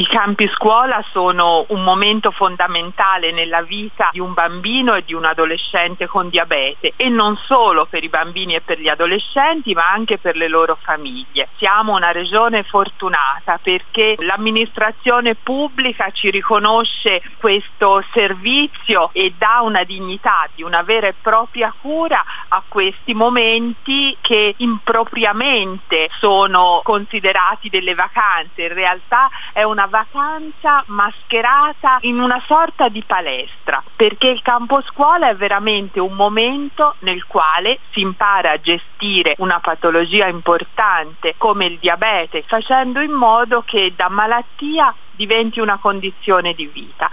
campi scuola sono un momento fondamentale nella vita di un bambino e di un adolescente con diabete, e non solo per i bambini e per gli adolescenti, ma anche per le loro famiglie. Siamo una regione fortunata perché l'amministrazione pubblica ci riconosce questo servizio e dà una dignità di una vera e propria cura a questi momenti che impropriamente sono considerati delle vacanze. In realtà è una vacanza mascherata in una sorta di palestra, perché il campo scuola è veramente un momento nel quale si impara a gestire una patologia importante come il diabete, facendo in modo che da malattia diventi una condizione di vita.